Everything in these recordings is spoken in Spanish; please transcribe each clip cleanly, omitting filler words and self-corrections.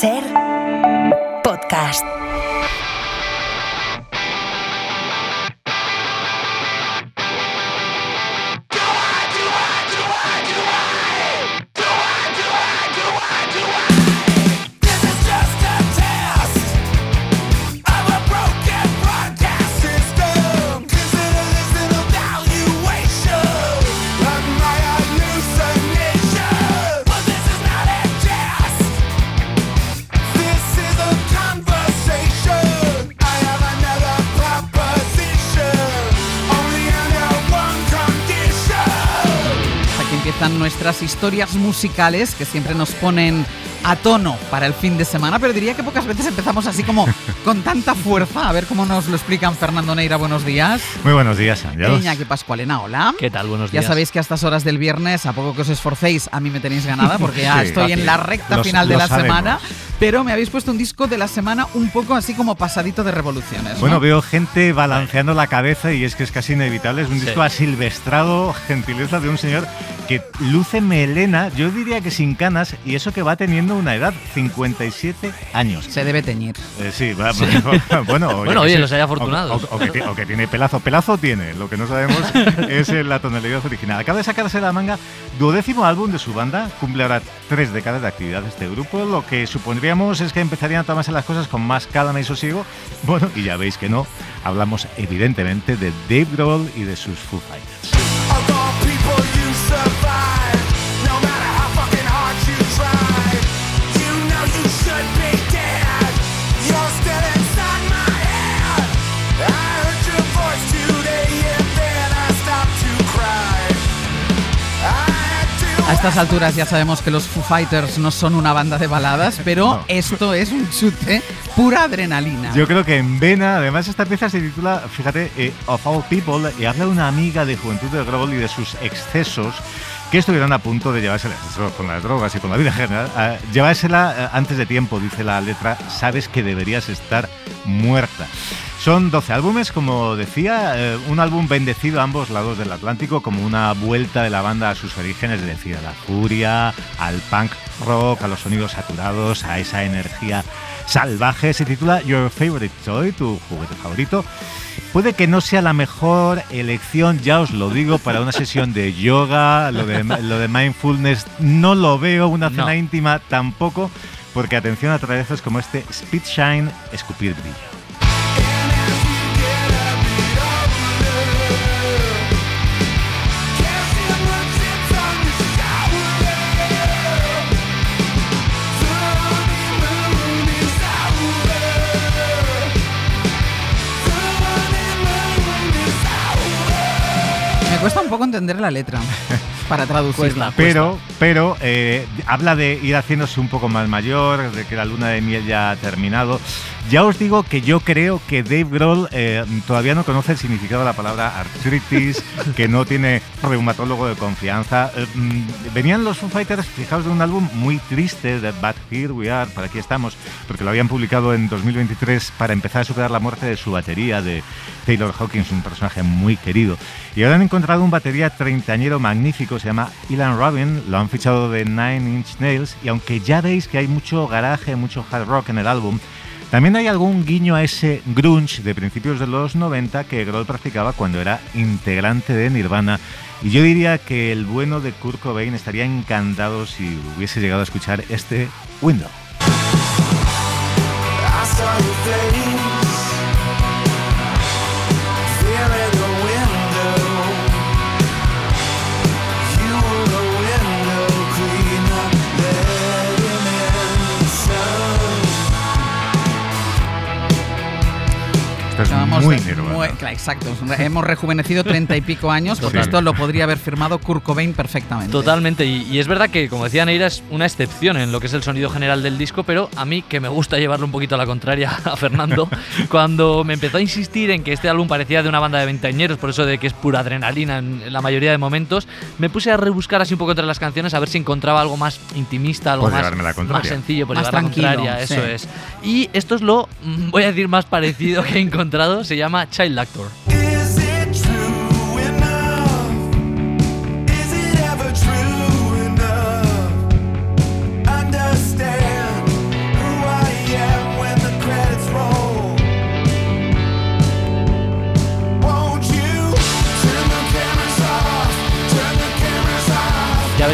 Ser podcast. Nuestras historias musicales que siempre nos ponen a tono para el fin de semana, pero diría que pocas veces empezamos así como con tanta fuerza. A ver cómo nos lo explican. Fernando Neira, buenos días. Muy buenos días, Ángel. Iñaki Pascualena, hola. ¿Qué tal? Buenos días. Ya sabéis que a estas horas del viernes, a poco que os esforcéis, a mí me tenéis ganada porque ya Sí, estoy en la recta final de la sabemos. semana, pero me habéis puesto un disco de la semana un poco así como pasadito de revoluciones, ¿no? Bueno, veo gente balanceando la cabeza y es que es casi inevitable. Es un disco asilvestrado, gentileza de un señor que luce melena, yo diría que sin canas, y eso que va teniendo una edad, 57 años. Se debe teñir. Sí, bueno, oye, los hay afortunados. O que tiene pelazo. Pelazo tiene, lo que no sabemos es la tonalidad original. Acaba de sacarse de la manga 12º álbum de su banda, cumple ahora 3 décadas de actividad este grupo, lo que supondríamos es que empezarían a tomarse las cosas con más calma y sosiego. Bueno, y ya veis que no, hablamos evidentemente de Dave Grohl y de sus Foo Fighters. A estas alturas ya sabemos que los Foo Fighters no son una banda de baladas, pero No. Esto es un chute, pura adrenalina. Yo creo que en vena, además esta pieza se titula, fíjate, Of All People, y habla de una amiga de juventud de Grohl y de sus excesos que estuvieron a punto de llevársela con las drogas y con la vida en general, llevársela antes de tiempo, dice la letra, sabes que deberías estar muerta. Son 12 álbumes, como decía, un álbum bendecido a ambos lados del Atlántico, como una vuelta de la banda a sus orígenes, es decir, a la furia, al punk rock, a los sonidos saturados, a esa energía salvaje. Se titula Your Favorite Toy, tu juguete favorito. Puede que no sea la mejor elección, ya os lo digo, para una sesión de yoga, lo de mindfulness no lo veo, una cena íntima tampoco, porque atención a traezos como este Speed Shine, escupir brillo. Me cuesta un poco entender la letra para traducirla. Pero habla de ir haciéndose un poco más mayor, de que la luna de miel ya ha terminado. Ya os digo que yo creo que Dave Grohl todavía no conoce el significado de la palabra artritis, que no tiene reumatólogo de confianza. Venían los Foo Fighters, fijaos, de un álbum muy triste, de But Here We Are, por aquí estamos, porque lo habían publicado en 2023 para empezar a superar la muerte de su batería, de Taylor Hawkins, un personaje muy querido. Y ahora han encontrado un batería treintañero magnífico, se llama Ilan Rabin, lo han fichado de Nine Inch Nails, y aunque ya veis que hay mucho garaje, mucho hard rock en el álbum, también hay algún guiño a ese grunge de principios de los 90 que Grohl practicaba cuando era integrante de Nirvana. Y yo diría que el bueno de Kurt Cobain estaría encantado si hubiese llegado a escuchar este Window. Muy Nirvana. Exacto, hemos rejuvenecido 30 y pico años, porque esto lo podría haber firmado Kurt Cobain perfectamente. Totalmente, y es verdad que, como decía Neira, es una excepción en lo que es el sonido general del disco, pero a mí, que me gusta llevarlo un poquito a la contraria a Fernando, cuando me empezó a insistir en que este álbum parecía de una banda de veinteañeros, por eso de que es pura adrenalina en la mayoría de momentos, me puse a rebuscar así un poco entre las canciones a ver si encontraba algo más intimista, algo más sencillo, por más llevar tranquilo, la contraria, eso es. Y esto es lo, voy a decir, más parecido que he encontrado, se llama Child Actor.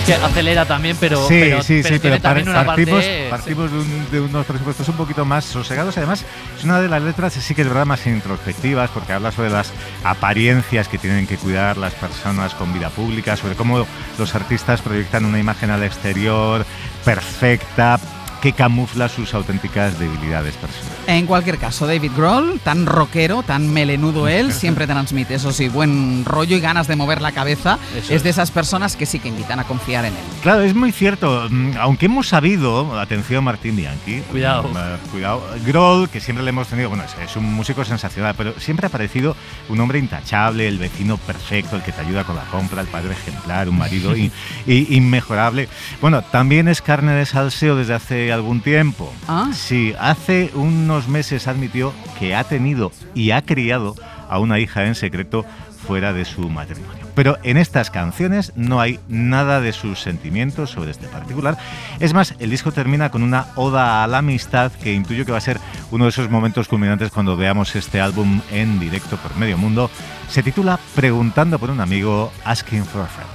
que acelera también, pero pero tiene también una partimos de unos presupuestos un poquito más sosegados. Además, es una de las letras, sí que es verdad, más introspectivas, porque habla sobre las apariencias que tienen que cuidar las personas con vida pública, sobre cómo los artistas proyectan una imagen al exterior perfecta, que camufla sus auténticas debilidades personales. En cualquier caso, David Grohl, tan rockero, tan melenudo él, siempre transmite, eso sí, buen rollo y ganas de mover la cabeza. Es de esas personas que sí que invitan a confiar en él. Claro, es muy cierto. Aunque hemos sabido, atención Martín Bianchi, cuidado, Grohl, que siempre le hemos tenido, bueno, es un músico sensacional, pero siempre ha parecido un hombre intachable, el vecino perfecto, el que te ayuda con la compra, el padre ejemplar, un marido inmejorable. Bueno, también es carne de salseo desde hace algún tiempo. Sí, hace unos meses admitió que ha tenido y ha criado a una hija en secreto fuera de su matrimonio. Pero en estas canciones no hay nada de sus sentimientos sobre este particular. Es más, el disco termina con una oda a la amistad que intuyo que va a ser uno de esos momentos culminantes cuando veamos este álbum en directo por medio mundo. Se titula Preguntando por un amigo, Asking for a Friend.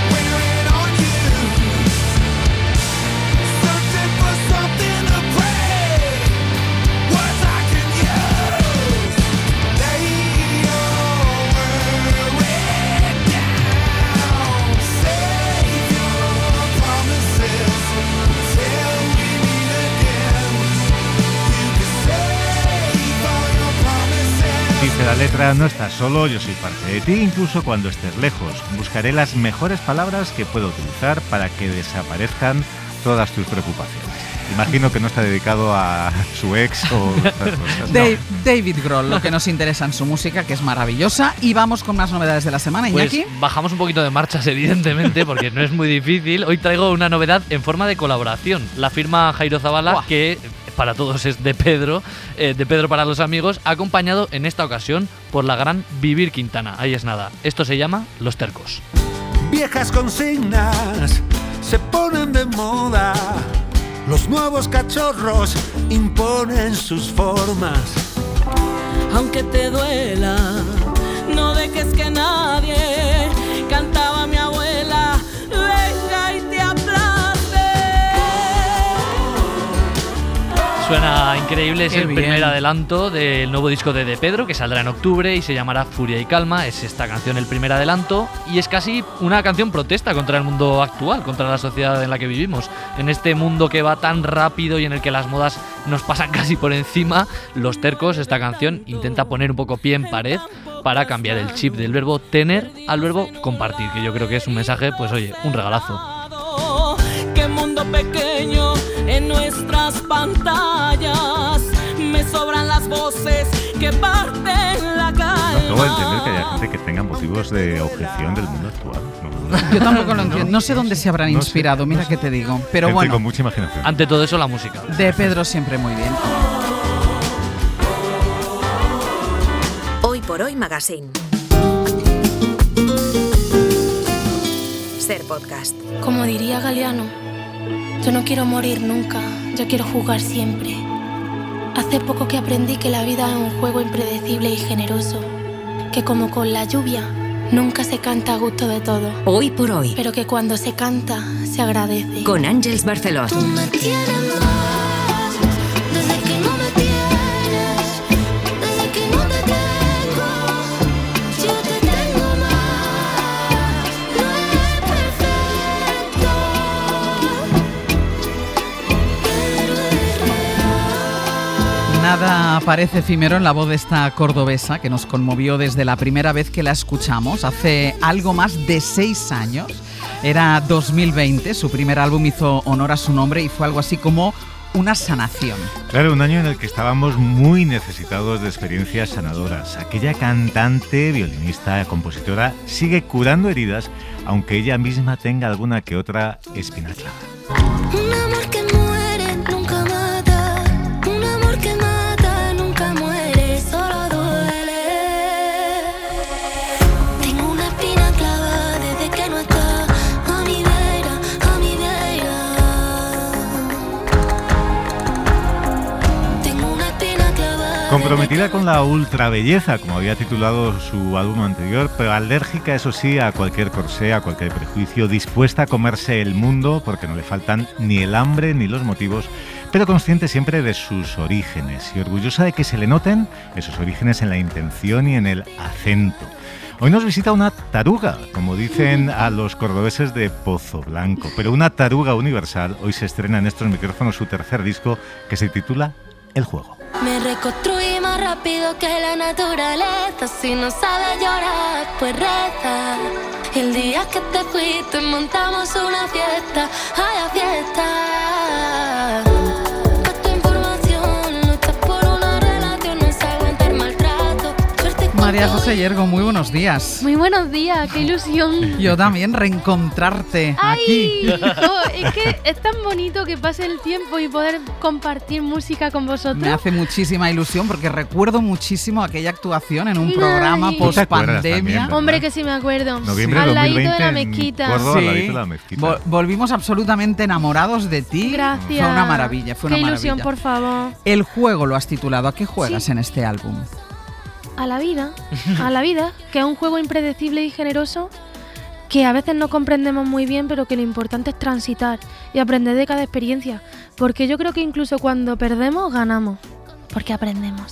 Dice la letra, no estás solo, yo soy parte de ti, incluso cuando estés lejos. Buscaré las mejores palabras que puedo utilizar para que desaparezcan todas tus preocupaciones. Imagino que no está dedicado a su ex o otras cosas. David Grohl, lo que nos interesa en su música, que es maravillosa. Y vamos con más novedades de la semana, Iñaki. Pues bajamos un poquito de marchas, evidentemente, porque no es muy difícil. Hoy traigo una novedad en forma de colaboración. La firma Jairo Zabala, que para todos es de Pedro para los amigos, acompañado en esta ocasión por la gran Vivir Quintana. Ahí es nada. Esto se llama Los Tercos. Viejas consignas se ponen de moda. Los nuevos cachorros imponen sus formas. Aunque te duela, no dejes que nadie, cantaba mi abuela, venga y te aplaste. Suena increíble, es el primer adelanto del nuevo disco de Pedro, que saldrá en octubre y se llamará Furia y Calma. Es esta canción el primer adelanto y es casi una canción protesta contra el mundo actual, contra la sociedad en la que vivimos. En este mundo que va tan rápido y en el que las modas nos pasan casi por encima, Los Tercos, esta canción, intenta poner un poco pie en pared para cambiar el chip del verbo tener al verbo compartir, que yo creo que es un mensaje, pues oye, un regalazo. Qué mundo pequeño en nuestras pantallas, me sobran las voces que parten la calma. Acabo de entender que haya gente que tenga motivos de objeción del mundo actual. Yo tampoco lo entiendo. No sé dónde se habrán inspirado, mira que te digo. Pero bueno, con mucha imaginación. Ante todo eso, la música. De Pedro siempre muy bien. Hoy por Hoy Magazine. Ser podcast. Como diría Galeano, yo no quiero morir nunca, yo quiero jugar siempre. Hace poco que aprendí que la vida es un juego impredecible y generoso, que como con la lluvia, nunca se canta a gusto de todo. Hoy por Hoy. Pero que cuando se canta, se agradece. Con Àngels Barceló. Tú me tienes más, desde que no me tienes, desde que no te tengo, yo te tengo más. No es perfecto, pero es real. Nada parece efímero en la voz de esta cordobesa que nos conmovió desde la primera vez que la escuchamos, hace algo más de 6 años. Era 2020, su primer álbum hizo honor a su nombre y fue algo así como una sanación. Claro, un año en el que estábamos muy necesitados de experiencias sanadoras. Aquella cantante, violinista, compositora sigue curando heridas, aunque ella misma tenga alguna que otra espina clavada. Un amor que muere nunca mata, un amor que mata nunca muere, solo duele. Tengo una espina clavada desde que no está a mi vera, a mi vera. Tengo una espina clavada. Comprometida con la ultrabelleza, como había titulado su álbum anterior, pero alérgica, eso sí, a cualquier corsé, a cualquier prejuicio, dispuesta a comerse el mundo porque no le faltan ni el hambre ni los motivos, pero consciente siempre de sus orígenes y orgullosa de que se le noten esos orígenes en la intención y en el acento. Hoy nos visita una taruga, como dicen a los cordobeses de Pozo Blanco, pero una taruga universal. Hoy se estrena en estos micrófonos su tercer disco, que se titula El Juego. Me reconstruí más rápido que la naturaleza. Si no sabes llorar, pues reza. El día que te fuiste montamos una fiesta. ¡Ay, fiesta! Pues tu información no está por una relación. No es aguantar maltrato. Suerte con María todo. José Yergo, muy buenos días. Muy buenos días, qué ilusión. Yo también, reencontrarte aquí. ¡Ay! Oh, es que es tan bonito que pase el tiempo y poder compartir música con vosotros. Me hace muchísima ilusión porque recuerdo muchísimo aquella actuación en un Ay. programa ¿Tú te acuerdas también, post-pandemia. verdad? Hombre, que sí me acuerdo. Noviembre de Al ladito 2020 de la en mezquita. Córdoba, al Sí. ladito de la mezquita. Volvimos absolutamente enamorados de ti. Gracias. Fue una maravilla, fue Qué una ilusión, maravilla. por favor. El juego lo has titulado. ¿A qué juegas Sí. en este álbum? A la vida, que es un juego impredecible y generoso que a veces no comprendemos muy bien, pero que lo importante es transitar y aprender de cada experiencia. Porque yo creo que incluso cuando perdemos, ganamos. Porque aprendemos.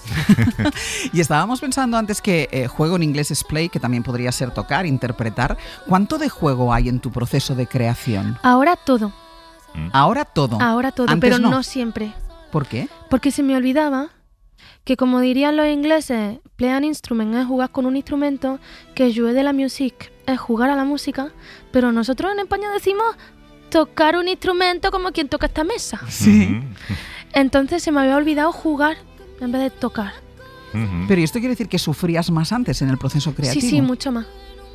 Y estábamos pensando antes que juego en inglés es play, que también podría ser tocar, interpretar. ¿Cuánto de juego hay en tu proceso de creación? Ahora todo, Ahora todo. Antes pero no. no siempre. ¿Por qué? Porque se me olvidaba que, como dirían los ingleses, play an instrument es jugar con un instrumento, que jouer de la musique es jugar a la música, pero nosotros en España decimos tocar un instrumento como quien toca esta mesa. Sí. Entonces se me había olvidado jugar en vez de tocar. Pero ¿y esto quiere decir que sufrías más antes en el proceso creativo? Sí, mucho más.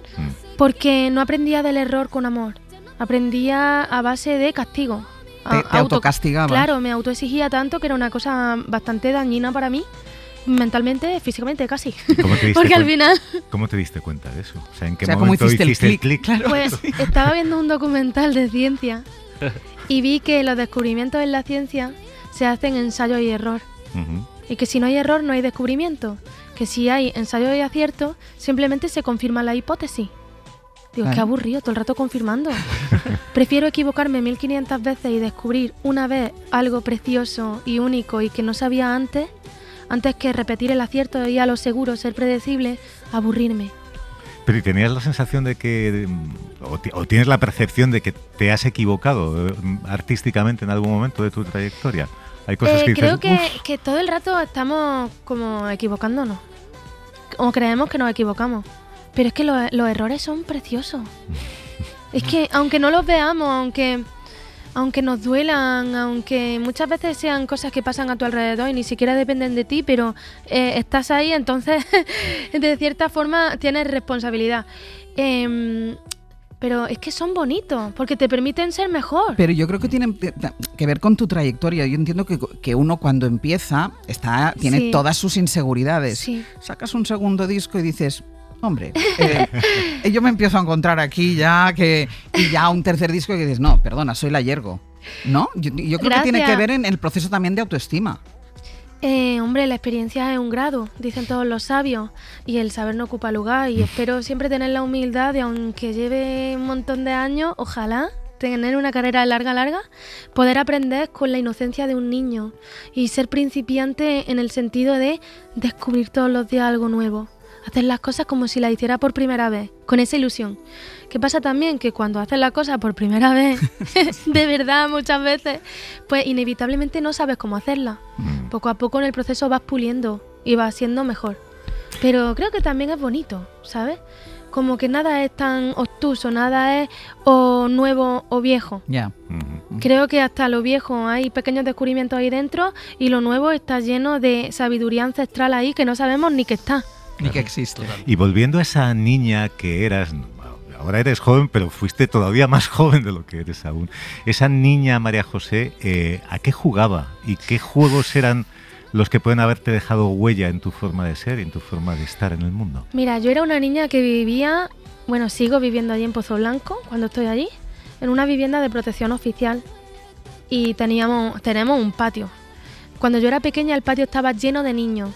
Porque no aprendía del error con amor. Aprendía a base de castigo. Te autocastigaba. Claro, me autoexigía tanto que era una cosa bastante dañina para mí, mentalmente, físicamente, casi. ¿Cómo te diste Porque al cuenta? final, ¿Cómo te diste cuenta de eso? O sea, ¿en qué ¿cómo momento hiciste el hiciste el clic? clic? Claro. pues estaba viendo un documental de ciencia y vi que los descubrimientos en la ciencia se hacen ensayo y error. Ujú. Y que si no hay error, no hay descubrimiento. Que si hay ensayo y acierto, simplemente se confirma la hipótesis. Digo, Claro. qué aburrido, todo el rato confirmando. Prefiero equivocarme 1500 veces y descubrir una vez algo precioso y único y que no sabía antes que repetir el acierto y a lo seguro ser predecible, aburrirme. Pero ¿y tenías la sensación de que, o tienes la percepción de que te has equivocado artísticamente en algún momento de tu trayectoria? Hay cosas que Creo dices, que todo el rato estamos como equivocándonos. O creemos que nos equivocamos. Pero es que los errores son preciosos. Es que aunque no los veamos, aunque nos duelan, aunque muchas veces sean cosas que pasan a tu alrededor y ni siquiera dependen de ti, pero estás ahí, entonces de cierta forma tienes responsabilidad. Pero es que son bonitos, porque te permiten ser mejor. Pero yo creo que tiene que ver con tu trayectoria. Yo entiendo que uno cuando empieza tiene Sí. todas sus inseguridades. Sí. Sacas un segundo disco y dices, hombre, yo me empiezo a encontrar aquí ya y ya un tercer disco y dices, no, perdona, soy la Yergo. ¿No? Yo creo que tiene que Gracias. ver en el proceso también de autoestima. Hombre, la experiencia es un grado, dicen todos los sabios, y el saber no ocupa lugar, y espero siempre tener la humildad de, aunque lleve un montón de años, ojalá tener una carrera larga, poder aprender con la inocencia de un niño y ser principiante en el sentido de descubrir todos los días algo nuevo. Hacer las cosas como si las hiciera por primera vez, con esa ilusión. ¿Qué pasa también? Que cuando haces la cosa por primera vez, de verdad muchas veces, pues inevitablemente no sabes cómo hacerla. Poco a poco en el proceso vas puliendo y vas siendo mejor. Pero creo que también es bonito, ¿sabes? Como que nada es tan obtuso, nada es o nuevo o viejo. Ya. Creo que hasta lo viejo hay pequeños descubrimientos ahí dentro y lo nuevo está lleno de sabiduría ancestral ahí que no sabemos ni que está. Ni que existe. Y volviendo a esa niña que eras, ahora eres joven, pero fuiste todavía más joven de lo que eres aún. Esa niña, María José, ¿a qué jugaba? ¿Y qué juegos eran los que pueden haberte dejado huella en tu forma de ser y en tu forma de estar en el mundo? Mira, yo era una niña que vivía, bueno, sigo viviendo allí en Pozo Blanco, cuando estoy allí, en una vivienda de protección oficial. Y tenemos un patio. Cuando yo era pequeña el patio estaba lleno de niños.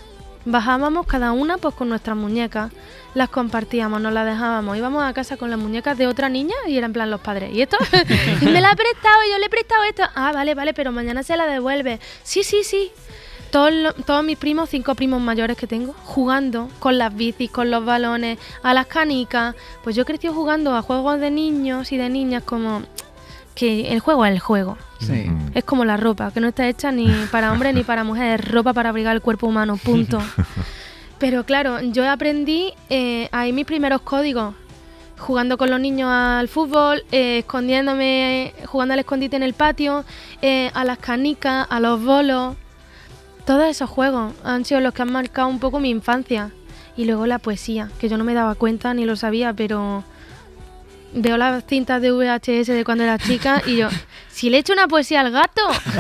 Bajábamos cada una pues con nuestras muñecas, las compartíamos, nos las dejábamos, íbamos a casa con las muñecas de otra niña y eran en plan los padres. ¿Y esto? Me la ha prestado, yo le he prestado esto. Ah, vale, pero mañana se la devuelve. Sí. Todos mis primos, 5 primos mayores que tengo, jugando con las bicis, con los balones, a las canicas. Pues yo crecí jugando a juegos de niños y de niñas como que el juego es el juego. Sí. Es como la ropa, que no está hecha ni para hombres ni para mujeres, es ropa para abrigar el cuerpo humano, punto. Pero claro, yo aprendí ahí mis primeros códigos, jugando con los niños al fútbol, escondiéndome, jugando al escondite en el patio, a las canicas, a los bolos. Todos esos juegos han sido los que han marcado un poco mi infancia. Y luego la poesía, que yo no me daba cuenta ni lo sabía, pero veo las cintas de VHS de cuando era chica y yo, si le he hecho una poesía al gato.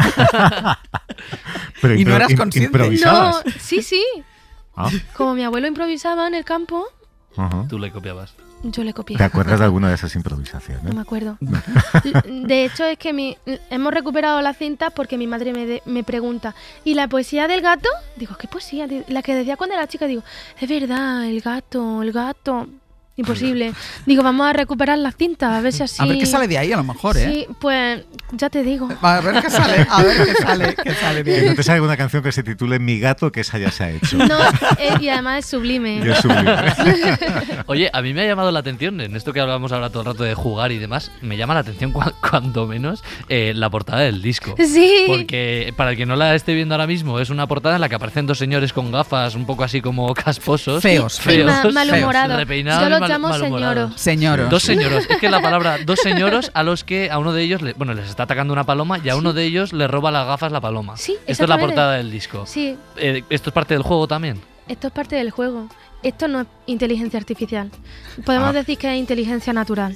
Pero ¿Y no eras consciente? ¿Improvisabas? No, sí. Ah. Como mi abuelo improvisaba en el campo, Ajá. Tú le copiabas. yo le copié. ¿Te acuerdas de alguna de esas improvisaciones? No me acuerdo. De hecho, es que hemos recuperado las cintas porque mi madre me pregunta, ¿y la poesía del gato? Digo, ¿qué poesía? La que decía cuando era chica. Digo, es verdad, el gato. Imposible. Digo, vamos a recuperar las cintas, a ver si así... A ver qué sale de ahí, a lo mejor, ¿eh? Sí, pues ya te digo. A ver qué sale de ahí. ¿Y no te sale alguna canción que se titule Mi gato, que esa ya se ha hecho? No, y además es sublime. Y es sublime. Oye, a mí me ha llamado la atención, en esto que hablábamos ahora todo el rato de jugar y demás, me llama la atención cuando menos la portada del disco. Sí. Porque para el que no la esté viendo ahora mismo, es una portada en la que aparecen 2 señores con gafas, un poco así como casposos. Feos. Malhumorados. Repeinados, Yo los llamo malhumorados. Señoros. 2 señoros. Es que la palabra 2 señoros a los que a uno de ellos les está atacando una paloma y a uno de ellos le roba las gafas la paloma. Sí, esto es la portada del disco. Sí. ¿Esto es parte del juego también? Esto es parte del juego. Esto no es inteligencia artificial. Podemos decir que es inteligencia natural.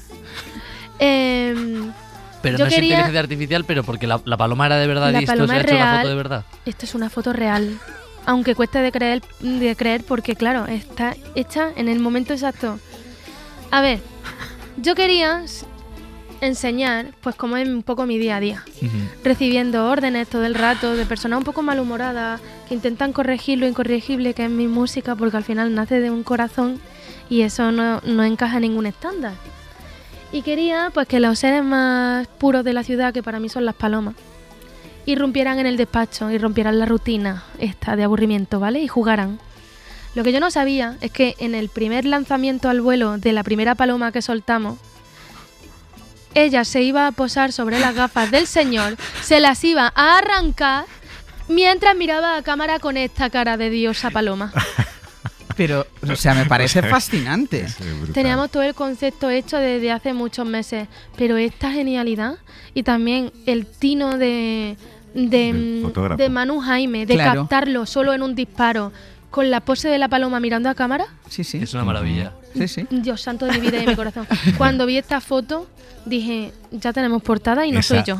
Pero yo no es inteligencia artificial, pero porque la paloma era de verdad y esto se ha hecho una foto de verdad. Esto es una foto real. Aunque cueste de creer porque, claro, está hecha en el momento exacto. A ver, yo quería enseñar, pues como es un poco mi día a día, recibiendo órdenes todo el rato de personas un poco malhumoradas que intentan corregir lo incorregible que es mi música, porque al final nace de un corazón y eso no encaja en ningún estándar. Y quería pues que los seres más puros de la ciudad, que para mí son las palomas, irrumpieran en el despacho, irrumpieran la rutina esta de aburrimiento, ¿vale? Y jugaran. Lo que yo no sabía es que en el primer lanzamiento al vuelo de la primera paloma que soltamos, ella se iba a posar sobre las gafas del señor, se las iba a arrancar mientras miraba a cámara con esta cara de diosa paloma. Pero, o sea, me parece fascinante. Teníamos todo el concepto hecho desde hace muchos meses, pero esta genialidad y también el tino de Manu Jaime, de captarlo solo en un disparo, con la pose de la paloma mirando a cámara. Sí. Es una maravilla. Sí. Dios santo de mi vida y de mi corazón. Cuando vi esta foto, dije, ya tenemos portada y no soy yo.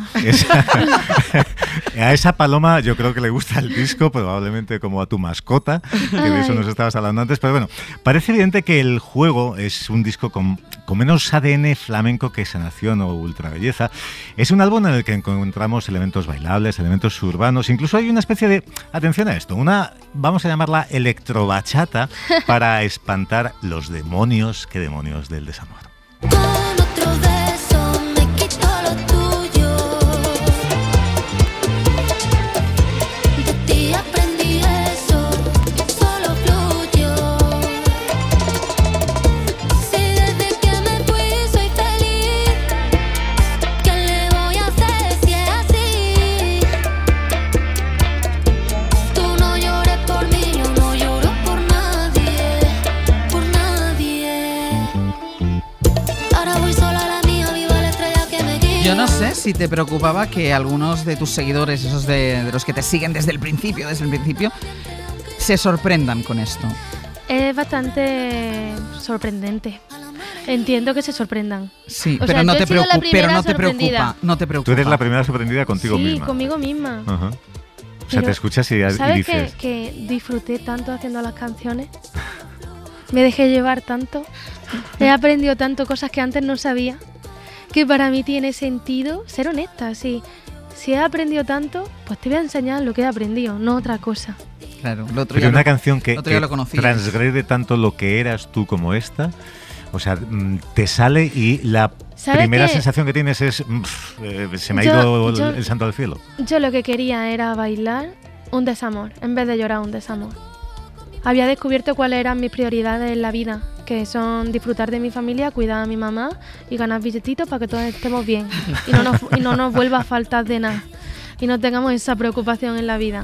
A esa paloma yo creo que le gusta el disco, probablemente como a tu mascota, que de eso nos estabas hablando antes. Pero bueno, parece evidente que el juego es un disco con menos ADN flamenco que Sanación o Ultra Belleza. Es un álbum en el que encontramos elementos bailables, elementos urbanos, incluso hay una especie de, atención a esto, vamos a llamarla electrobachata para espantar los demonios, qué demonios del desamor. Yo no sé si te preocupaba que algunos de tus seguidores, esos de los que te siguen desde el principio, se sorprendan con esto. Es bastante sorprendente. Entiendo que se sorprendan. Sí, o pero sea, no yo te he sido la primera preocupa. Tú eres la primera sorprendida contigo misma. Sí, conmigo misma. Ajá. O sea, te escuchas y ¿sabes dices... que disfruté tanto haciendo las canciones? Me dejé llevar tanto. He aprendido tanto cosas que antes no sabía. Que para mí tiene sentido ser honesta. Si he aprendido tanto, pues te voy a enseñar lo que he aprendido, no otra cosa. Claro, el otro Pero ya una lo- canción que, el otro ya que lo conocías. transgrede tanto lo que eras tú como esta, o sea, te sale y la ¿Sabe primera qué? sensación que tienes es se me ha Yo- ido el santo al cielo. Yo lo que quería era bailar un desamor, en vez de llorar un desamor. Había descubierto cuáles eran mis prioridades en la vida, que son disfrutar de mi familia, cuidar a mi mamá y ganar billetitos para que todos estemos bien y no nos vuelva a faltar de nada y no tengamos esa preocupación en la vida.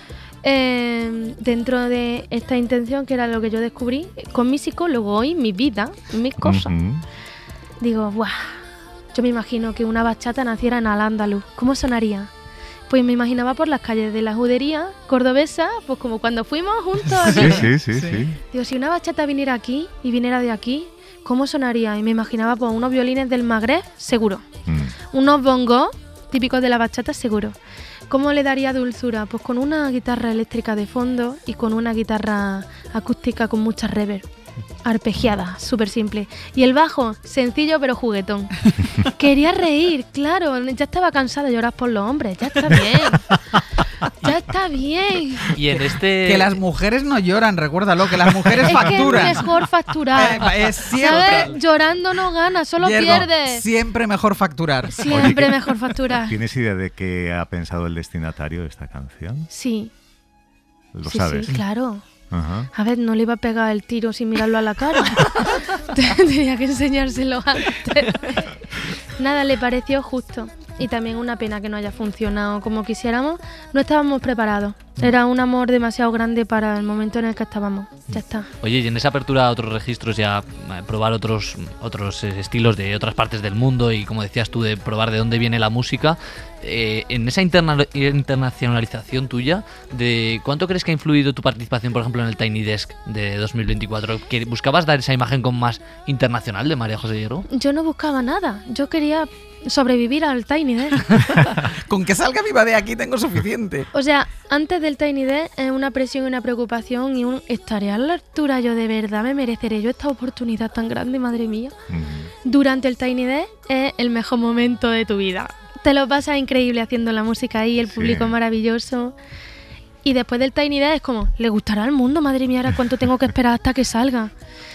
Dentro de esta intención, que era lo que yo descubrí con mi psicólogo y mi vida, mis cosas, Ujú. digo, ¡buah! Yo me imagino que una bachata naciera en Al-Ándalus. ¿Cómo sonaría? Pues me imaginaba por las calles de la judería cordobesa, pues como cuando fuimos juntos allí. Sí. Digo, si una bachata viniera aquí y viniera de aquí, ¿cómo sonaría? Y me imaginaba pues unos violines del Magreb, seguro. Unos bongos típicos de la bachata, seguro. ¿Cómo le daría dulzura? Pues con una guitarra eléctrica de fondo y con una guitarra acústica con mucha reverb. Arpegiada, súper simple. Y el bajo, sencillo pero juguetón. Quería reír, claro. Ya estaba cansada de llorar por los hombres. Ya está bien. Ya está bien. Y en este... Que las mujeres no lloran, recuérdalo, que las mujeres Es facturan. que es mejor facturar. Siempre. ¿Sabes? Llorando no ganas, solo Yergo, pierdes. siempre mejor facturar. Siempre mejor facturar. ¿Tienes idea de qué ha pensado el destinatario de esta canción? Sí. Lo Sí, sabes. sí, claro. Ajá. A ver, no le iba a pegar el tiro sin mirarlo a la cara. Tenía que enseñárselo antes. Nada, le pareció justo. Y también una pena que no haya funcionado como quisiéramos. No estábamos preparados. Era un amor demasiado grande para el momento en el que estábamos. Ya está. Oye, y en esa apertura a otros registros, ya probar otros estilos de otras partes del mundo y, como decías tú, de probar de dónde viene la música, en esa internacionalización tuya, ¿de cuánto crees que ha influido tu participación, por ejemplo, en el Tiny Desk de 2024? ¿Que buscabas dar esa imagen como más internacional de María José Hierro? Yo no buscaba nada. Yo quería sobrevivir al Tiny Desk. Con que salga viva de aquí tengo suficiente. O sea, antes del Tiny Desk es una presión y una preocupación y un ¿estaré a la altura yo de verdad? ¿Me mereceré yo esta oportunidad tan grande, madre mía? Durante el Tiny Desk es el mejor momento de tu vida. Te lo pasas increíble haciendo la música ahí, el público es maravilloso. Y después del Tiny Desk es como, ¿le gustará al mundo? Madre mía, ¿ahora cuánto tengo que esperar hasta que salga?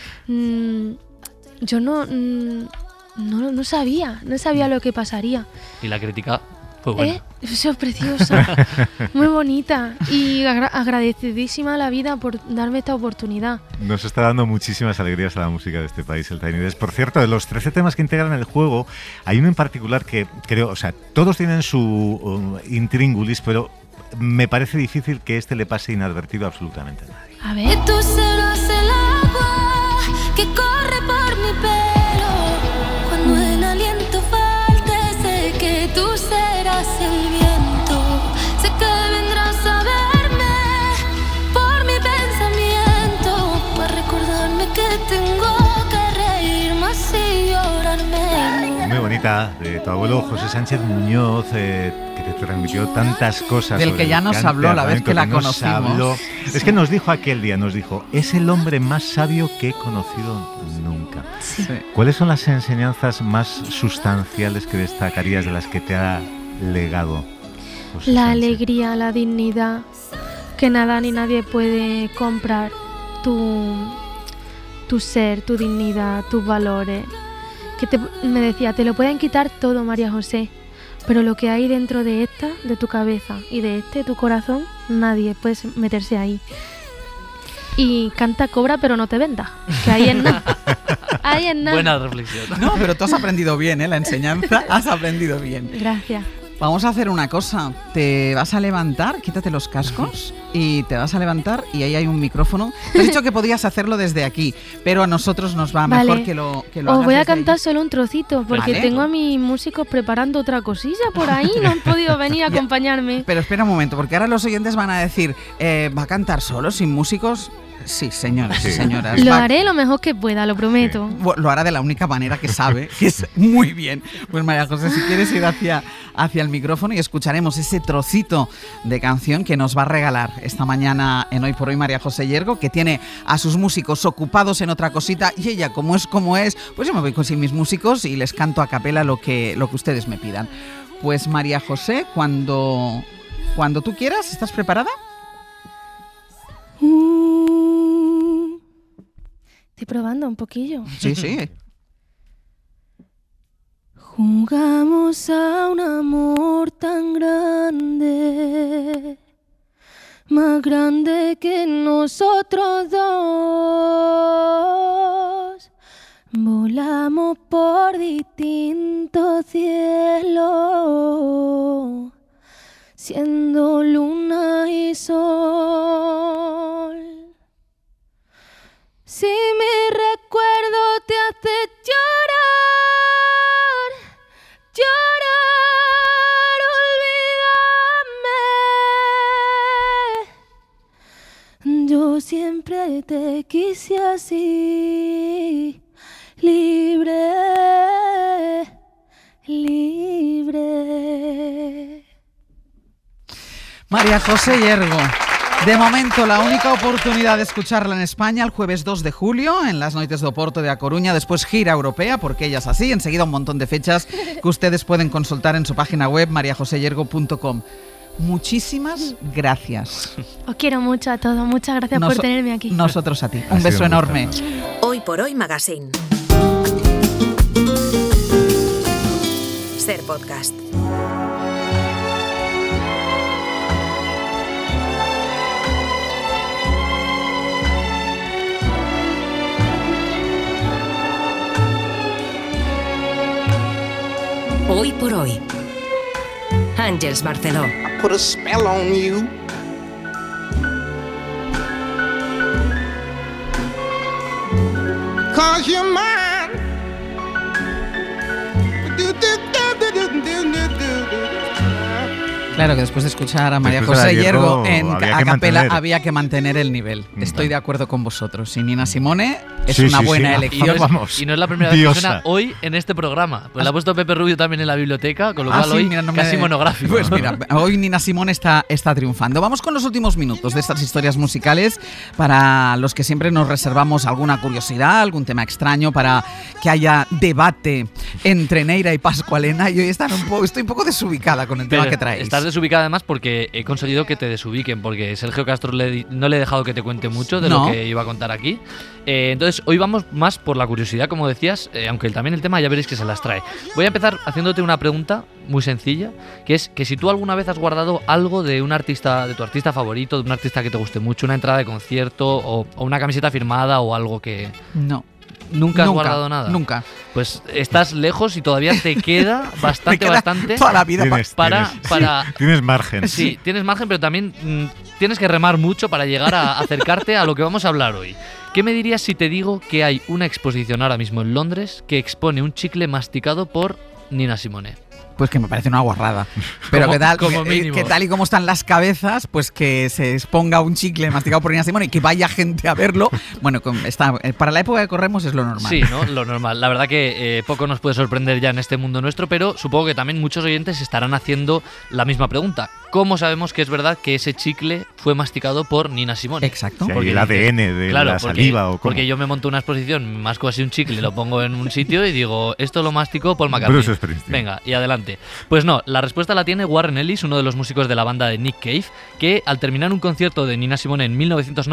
Yo no sabía lo que pasaría. Y la crítica fue buena. Eso es preciosa, muy bonita y agradecidísima a la vida por darme esta oportunidad. Nos está dando muchísimas alegrías a la música de este país, el Tiny Desk. Por cierto, de los 13 temas que integran el juego, hay uno en particular que creo, o sea, todos tienen su intríngulis, pero me parece difícil que este le pase inadvertido absolutamente a nadie. A ver. Y tú serás el agua que corre por mi pelo. Cuando el aliento falte, sé que tú serás el viento. Sé que vendrás a verme por mi pensamiento, para recordarme que tengo que reír más y llorar menos. Muy bonita, de tu abuelo José Sánchez Muñoz, que te transmitió tantas cosas. Del sobre que ya el nos cante habló la al vez que la flamenco, nos conocimos. habló. Es que nos dijo aquel día, es el hombre más sabio que he conocido nunca. Sí. ¿Cuáles son las enseñanzas más sustanciales que destacarías de las que te ha legado José La Sánchez? alegría, la dignidad, que nada ni nadie puede comprar tu ser, tu dignidad, tus valores. Me decía, te lo pueden quitar todo, María José, pero lo que hay dentro de de tu cabeza y de tu corazón, nadie puede meterse ahí. Y canta, cobra, pero no te vendas, que ahí es nada. Ahí es nada. Buena reflexión. No, pero tú has aprendido bien, ¿eh? La enseñanza, has aprendido bien. Gracias. Vamos a hacer una cosa. Te vas a levantar, quítate los cascos y te vas a levantar y ahí hay un micrófono. Te has dicho que podías hacerlo desde aquí, pero a nosotros nos va Vale. mejor que lo hagas Os voy a desde cantar allí. solo un trocito, porque Vale. tengo a mis músicos preparando otra cosilla por ahí, no han podido venir a Ya. acompañarme. Pero espera un momento, porque ahora los oyentes van a decir, ¿va a cantar solo, sin músicos? Sí, señoras y Sí. señoras. Lo Va- haré lo mejor que pueda, lo prometo. Lo hará de la única manera que sabe, que es muy bien. Pues María José, si quieres ir hacia el micrófono y escucharemos ese trocito de canción que nos va a regalar esta mañana en Hoy por Hoy María José Hiergo, que tiene a sus músicos ocupados en otra cosita y ella, como es, pues yo me voy con mis músicos y les canto a capela lo que ustedes me pidan. Pues María José, cuando tú quieras, ¿estás preparada? Estoy probando un poquillo. Sí, sí. Jugamos a un amor tan grande, más grande que nosotros dos. Volamos por distintos cielos, siendo luna y sol. Si mi recuerdo te hace llorar, olvídame. Yo siempre te quise así, libre, libre. María José Yergo. De momento, la única oportunidad de escucharla en España el jueves 2 de julio en las Noites do Porto de A Coruña, después gira europea, porque ella es así, enseguida un montón de fechas que ustedes pueden consultar en su página web mariajoseyergo.com. Muchísimas gracias. Os quiero mucho a todos, muchas gracias por tenerme aquí. Nosotros a ti. Un beso enorme. Hoy por Hoy Magazine. Ser podcast. Hoy por Hoy. Àngels Barceló. Put a spell on you. Cause you're mine. Claro que después de escuchar a María José Yergo en a capela había que mantener el nivel. Estoy de acuerdo con vosotros. Y Nina Simone es una buena elección. Y no es la primera vez que suena hoy en este programa. Pues la ha puesto Pepe Rubio también en la biblioteca, con lo cual hoy casi monográfico. Pues mira, hoy Nina Simone está triunfando. Vamos con los últimos minutos de estas historias musicales para los que siempre nos reservamos alguna curiosidad, algún tema extraño, para que haya debate entre Neira y Pascualena. Y hoy estoy un poco desubicada con el tema que traéis. Estás desubicada además porque he conseguido que te desubiquen, porque Sergio Castro no le he dejado que te cuente mucho de lo que iba a contar aquí. Entonces hoy vamos más por la curiosidad, como decías, aunque también el tema ya veréis que se las trae. Voy a empezar haciéndote una pregunta muy sencilla, que es que si tú alguna vez has guardado algo de un artista, de tu artista favorito, de un artista que te guste mucho, una entrada de concierto o una camiseta firmada o algo que... No. ¿Nunca has guardado nada? Nunca. Pues estás lejos y todavía te queda bastante toda la vida tienes margen. Sí, tienes margen, pero también tienes que remar mucho para llegar a acercarte a lo que vamos a hablar hoy. ¿Qué me dirías si te digo que hay una exposición ahora mismo en Londres que expone un chicle masticado por Nina Simone? Pues que me parece una guarrada. Pero como, que tal, como mínimo. Que tal y como están las cabezas, pues que se exponga un chicle masticado por Nina Simone y que vaya gente a verlo. Bueno, para la época que corremos es lo normal. Sí, ¿no? Lo normal. La verdad que poco nos puede sorprender ya en este mundo nuestro, pero supongo que también muchos oyentes estarán haciendo la misma pregunta. ¿Cómo sabemos que es verdad que ese chicle fue masticado por Nina Simone? Exacto. Sí, porque el ADN de la saliva o cómo. Porque yo me monto una exposición, masco así un chicle, lo pongo en un sitio y digo, esto lo masticó Paul McCartney. Bruce Springsteen. Venga, y adelante. Pues no, la respuesta la tiene Warren Ellis, uno de los músicos de la banda de Nick Cave, que al terminar un concierto de Nina Simone en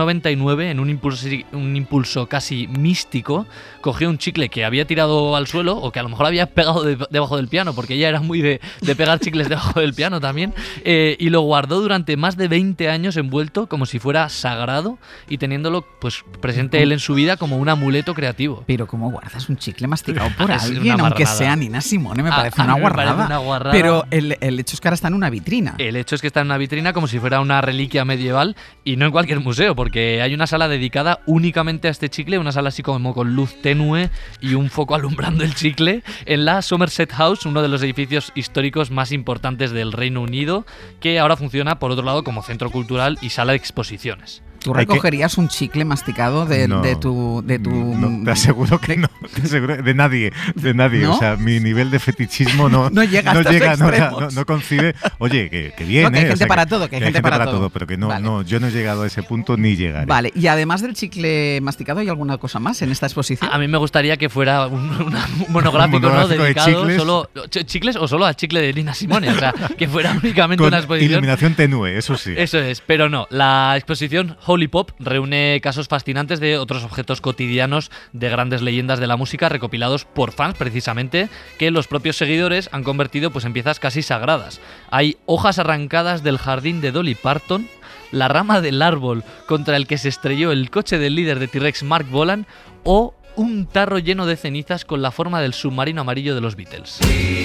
1999, en un impulso casi místico, cogió un chicle que había tirado al suelo o que a lo mejor había pegado debajo del piano, porque ella era muy de pegar chicles debajo del piano también, y lo guardó durante más de 20 años envuelto como si fuera sagrado y teniéndolo pues presente él en su vida como un amuleto creativo. Pero ¿cómo guardas un chicle masticado por alguien, aunque sea Nina Simone? Me parece una guarrada. Pero el hecho es que ahora está en una vitrina. El hecho es que está en una vitrina como si fuera una reliquia medieval y no en cualquier museo, porque hay una sala dedicada únicamente a este chicle, una sala así como con luz tenue y un foco alumbrando el chicle en la Somerset House, uno de los edificios históricos más importantes del Reino Unido, que ahora funciona por otro lado como centro cultural y sala de exposiciones. ¿Tú recogerías un chicle masticado de tu...? No, te aseguro que no. Te aseguro, de nadie. ¿No? O sea, mi nivel de fetichismo no llega a estos extremos. No concibe. Oye, que bien, no, que hay gente para todo, que hay gente para todo. Pero que no, vale. no, yo no he llegado a ese punto ni llegaré. Vale, y además del chicle masticado, ¿hay alguna cosa más en esta exposición? A mí me gustaría que fuera un monográfico, ¿no? Dedicado de solo chicles o solo al chicle de Nina Simone. O sea, que fuera únicamente con una exposición. Iluminación tenue, eso sí. Eso es, pero no. La exposición Holy Pop reúne casos fascinantes de otros objetos cotidianos de grandes leyendas de la música recopilados por fans precisamente, que los propios seguidores han convertido pues en piezas casi sagradas. Hay hojas arrancadas del jardín de Dolly Parton, la rama del árbol contra el que se estrelló el coche del líder de T-Rex Mark Bolan o un tarro lleno de cenizas con la forma del submarino amarillo de los Beatles.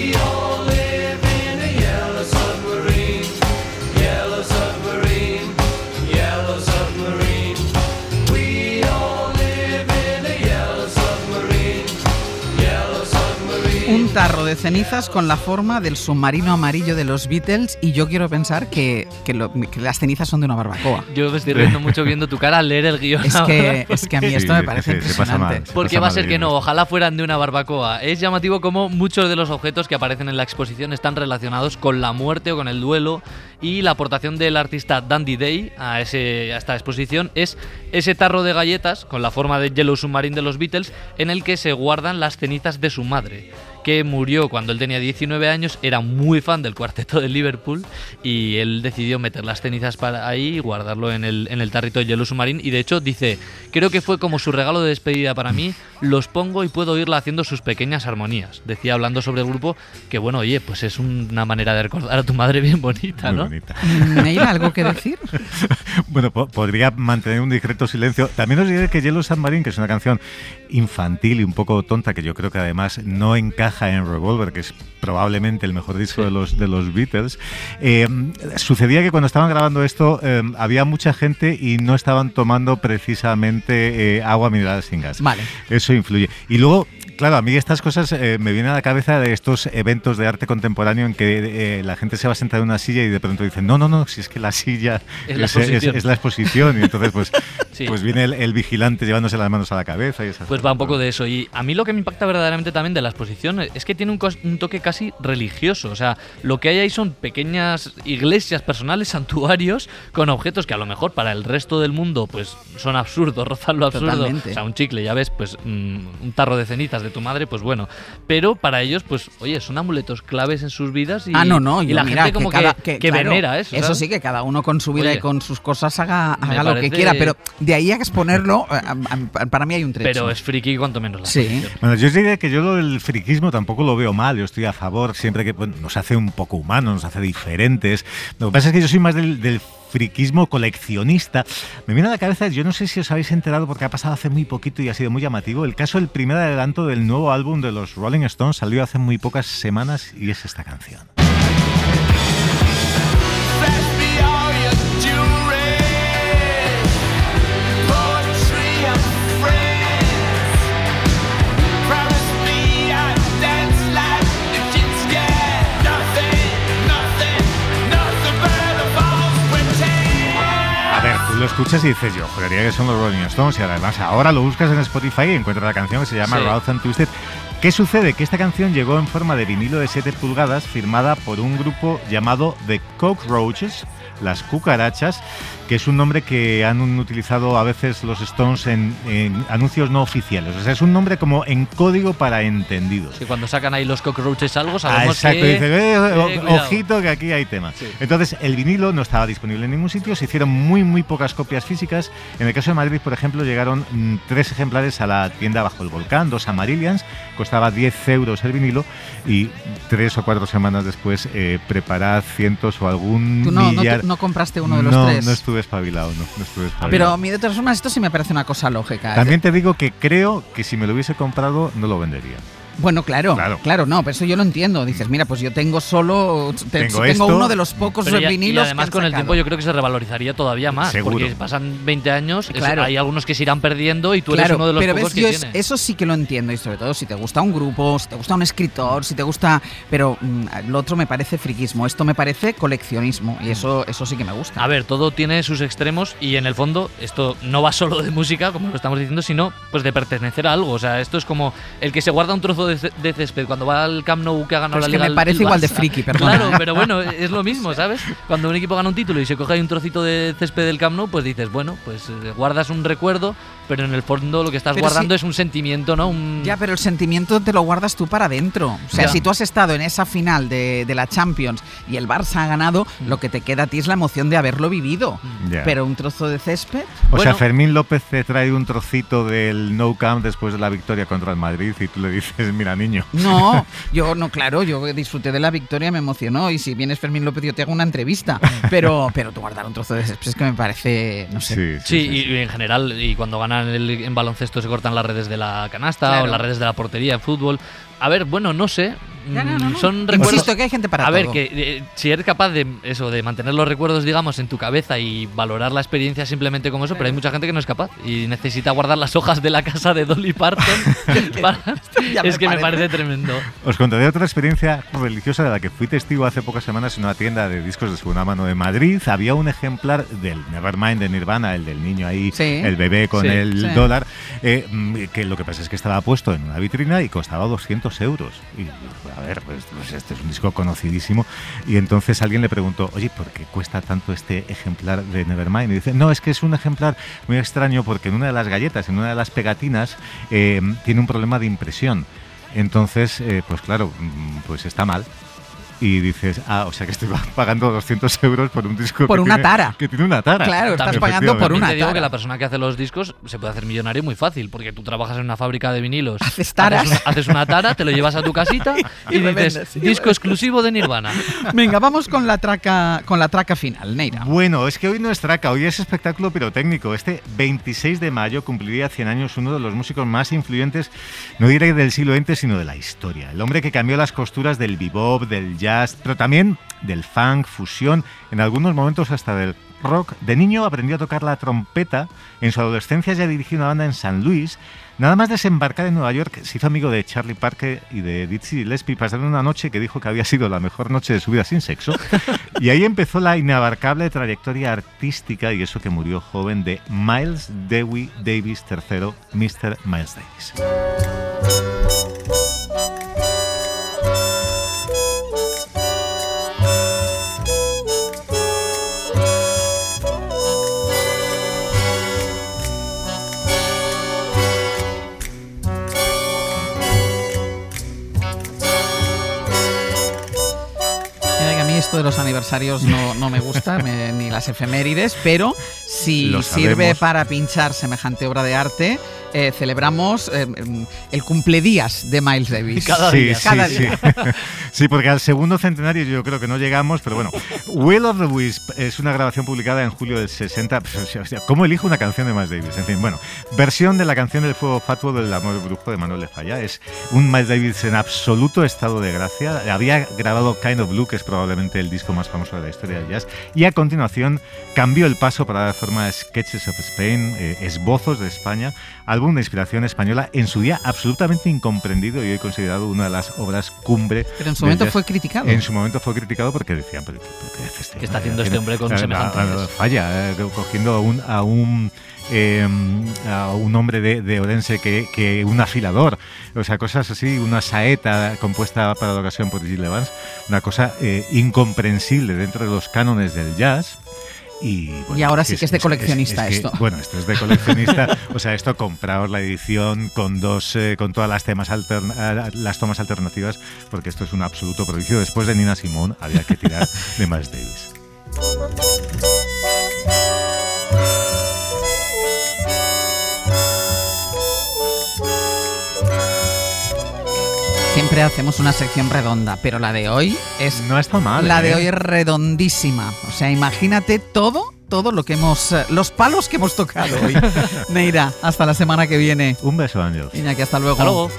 Un tarro de cenizas con la forma del submarino amarillo de los Beatles, y yo quiero pensar que las cenizas son de una barbacoa. Yo me estoy riendo mucho viendo tu cara al leer el guión. Es que a mí esto me parece impresionante. Porque va a ser que no, ojalá fueran de una barbacoa. Es llamativo como muchos de los objetos que aparecen en la exposición están relacionados con la muerte o con el duelo, y la aportación del artista Dandy Day a esta exposición es ese tarro de galletas con la forma del Yellow Submarine de los Beatles, en el que se guardan las cenizas de su madre, que murió cuando él tenía 19 años, era muy fan del cuarteto de Liverpool y él decidió meter las cenizas para ahí y guardarlo en el tarrito de Yellow Submarine, y de hecho dice, creo que fue como su regalo de despedida para mí, los pongo y puedo oírla haciendo sus pequeñas armonías. Decía hablando sobre el grupo que bueno, oye, pues es una manera de recordar a tu madre bien bonita, ¿no? Muy bonita. ¿Neil, algo que decir? Bueno, podría mantener un discreto silencio. También os diré que Yellow Submarine, que es una canción infantil y un poco tonta, que yo creo que además no encaja en Revolver, que es probablemente el mejor disco de los Beatles, sucedía que cuando estaban grabando esto había mucha gente y no estaban tomando precisamente agua mineral sin gas. Vale. Eso influye. Y luego, claro, a mí estas cosas me vienen a la cabeza de estos eventos de arte contemporáneo en que la gente se va a sentar en una silla y de pronto dicen, no, si es que la silla es la exposición. Y entonces pues viene el vigilante llevándose las manos a la cabeza. Y esas pues va un poco de eso. Y a mí lo que me impacta verdaderamente también de la exposición es que tiene un toque casi religioso. O sea, lo que hay ahí son pequeñas iglesias personales, santuarios, con objetos que a lo mejor para el resto del mundo pues son absurdos, rozan lo absurdo. Totalmente. O sea, un chicle, ya ves, pues un tarro de cenizas de tu madre, pues bueno. Pero para ellos, pues, oye, son amuletos claves en sus vidas y, y la mira, gente como que claro, venera eso. Eso ¿sabes? Sí, que cada uno con su vida y con sus cosas haga lo que parece... quiera, pero de ahí a exponerlo, para mí hay un trecho. Pero es friki cuanto menos la Sí. exposición. Bueno, yo os diría que yo el friquismo tampoco lo veo mal, yo estoy a favor siempre que nos hace un poco humanos, nos hace diferentes. Lo que pasa es que yo soy más del friquismo coleccionista. Me viene a la cabeza, yo no sé si os habéis enterado porque ha pasado hace muy poquito y ha sido muy llamativo, el caso del primer adelanto del nuevo álbum de los Rolling Stones, salió hace muy pocas semanas y es esta canción. Lo escuchas y dices, yo juraría que son los Rolling Stones, y además ahora lo buscas en Spotify y encuentras la canción que se llama Rough and Twisted. ¿Qué sucede? Que esta canción llegó en forma de vinilo de 7 pulgadas firmada por un grupo llamado The Cockroaches, las cucarachas, que es un nombre que han utilizado a veces los Stones en anuncios no oficiales. O sea, es un nombre como en código para entendidos. Sí, cuando sacan ahí los Cockroaches algo, sabemos exacto, que... dice, ojito que aquí hay tema. Sí. Entonces, el vinilo no estaba disponible en ningún sitio, se hicieron muy pocas copias físicas. En el caso de Madrid, por ejemplo, llegaron 3 ejemplares a la tienda Bajo el Volcán, 2 a Marillions, costaba 10 euros el vinilo, y 3 o 4 semanas después preparad cientos o algún millar. ¿No compraste uno de los 3? No estuve espabilado, no estuve espabilado. Pero a mí, de todas formas, esto sí me parece una cosa lógica. También te digo que creo que si me lo hubiese comprado no lo vendería. Bueno, claro, no, pero eso yo lo entiendo. Dices, mira, pues yo tengo tengo uno de los pocos vinilos. Y además con el tiempo yo creo que se revalorizaría todavía más. Seguro. Porque pasan 20 años, hay algunos que se irán perdiendo y tú eres uno de los pocos que tiene. Eso sí que lo entiendo, y sobre todo si te gusta un grupo, si te gusta un escritor, si te gusta... Pero lo otro me parece friquismo, esto me parece coleccionismo, y eso sí que me gusta. A ver, todo tiene sus extremos y en el fondo esto no va solo de música, como lo estamos diciendo, sino pues de pertenecer a algo. O sea, esto es como el que se guarda un trozo trozo de césped cuando va al Camp Nou que ha ganado Pero la es que Liga me parece del igual de Barça. friki, perdona. Claro, pero bueno, es lo mismo, ¿sabes? Cuando un equipo gana un título y se coge ahí un trocito de césped del Camp Nou, pues dices, bueno, pues guardas un recuerdo, pero en el fondo lo que estás Pero guardando sí. es un sentimiento, ¿no? Ya, pero el sentimiento te lo guardas tú para adentro. O sea, Ya. si tú has estado en esa final de la Champions y el Barça ha ganado, lo que te queda a ti es la emoción de haberlo vivido. Ya. Pero un trozo de césped... O sea, Bueno. Fermín López te trae un trocito del Nou Camp después de la victoria contra el Madrid y tú le dices, mira, niño. No, yo disfruté de la victoria, me emocionó, y si vienes Fermín López yo te hago una entrevista, pero tú guardar un trozo de césped es que me parece, no sé. Sí, y en general, y cuando ganan en baloncesto se cortan las redes de la canasta Claro. o las redes de la portería en fútbol. A ver, bueno, no sé. Ya, no. Son recuerdos. Insisto que hay gente para A todo. ver, que si eres capaz de eso, de mantener los recuerdos, digamos, en tu cabeza y valorar la experiencia simplemente como eso, pero hay mucha gente que no es capaz y necesita guardar las hojas de la casa de Dolly Parton. Es que me parece tremendo. Os contaré otra experiencia religiosa de la que fui testigo hace pocas semanas en una tienda de discos de segunda mano de Madrid. Había un ejemplar del Nevermind de Nirvana, el del niño ahí, Sí. el bebé con Sí. el Sí. dólar, que lo que pasa es que estaba puesto en una vitrina y costaba 200 euros. Y a ver, pues este es un disco conocidísimo. Y entonces alguien le preguntó, oye, ¿por qué cuesta tanto este ejemplar de Nevermind? Y dice, no, es que es un ejemplar muy extraño porque en una de las galletas, en una de las pegatinas, tiene un problema de impresión. Entonces, pues claro, pues está mal. Y dices, o sea que estoy pagando 200 euros por un disco Por que una tiene, tara. que tiene una tara. Claro, estás También pagando por Efectivamente. una Te digo tara. que la persona que hace los discos se puede hacer millonario muy fácil, porque tú trabajas en una fábrica de vinilos, Haces taras. haces una tara, te lo llevas a tu casita y dices, revendes, sí, disco exclusivo de Nirvana. Venga, vamos con la traca final, Neira. Bueno, es que hoy no es traca, hoy es espectáculo pirotécnico. Este 26 de mayo cumpliría 100 años uno de los músicos más influyentes, no diré del siglo XX, sino de la historia. El hombre que cambió las costuras del bebop, del jazz, pero también del funk, fusión, en algunos momentos hasta del rock. De niño aprendió a tocar la trompeta. En su adolescencia ya dirigió una banda en San Luis. Nada más desembarcar en Nueva York, se hizo amigo de Charlie Parker y de Dizzy Gillespie. Pasaron una noche que dijo que había sido la mejor noche de su vida sin sexo. Y ahí empezó la inabarcable trayectoria artística, y eso que murió joven, de Miles Dewey Davis III, Mr. Miles Davis. Mira que a mí esto de los aniversarios no me gusta, ni las efemérides, pero si Lo sirve sabemos. para pinchar semejante obra de arte, celebramos el cumpledías de Miles Davis. Cada Sí, día. sí, Cada sí. día. Sí, porque al segundo centenario yo creo que no llegamos, pero bueno. Will of the Wisp es una grabación publicada en julio del 60. O sea, ¿cómo elijo una canción de Miles Davis? En fin, bueno, versión de la canción del fuego fatuo del amor brujo de Manuel de Falla. Es un Miles Davis en absoluto estado de gracia. Había grabado Kind of Blue, que es probablemente el disco más famoso de la historia del jazz, y a continuación cambió el paso para dar forma a Sketches of Spain, Esbozos de España, álbum de inspiración española, en su día absolutamente incomprendido y hoy considerado una de las obras cumbre. Pero en su del momento jazz. fue criticado. En su momento fue criticado porque decían, ¿pero qué hace este? ¿Qué está haciendo este hombre con semejantes? Falla, cogiendo a un hombre de Orense que un afilador, o sea, cosas así, una saeta compuesta para la ocasión por Gil Evans, una cosa incomprensible dentro de los cánones del jazz. Y, bueno, Y ahora sí que es de coleccionista que, esto. Bueno, esto es de coleccionista. O sea, esto compraos la edición con con todas las las tomas alternativas, porque esto es un absoluto prodigio. Después de Nina Simone había que tirar de Miles Davis. Siempre hacemos una sección redonda, pero la de hoy es No está mal. la ¿eh? de hoy es redondísima. O sea, imagínate todo lo que los palos que hemos tocado hoy. Neira, hasta la semana que viene. Un beso, Ángel. Iñaki, hasta luego. Hasta luego.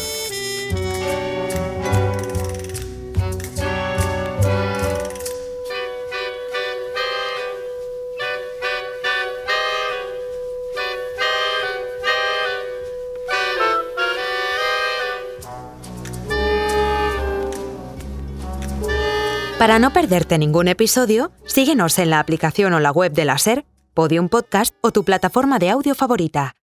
Para no perderte ningún episodio, síguenos en la aplicación o la web de la SER, Podium Podcast o tu plataforma de audio favorita.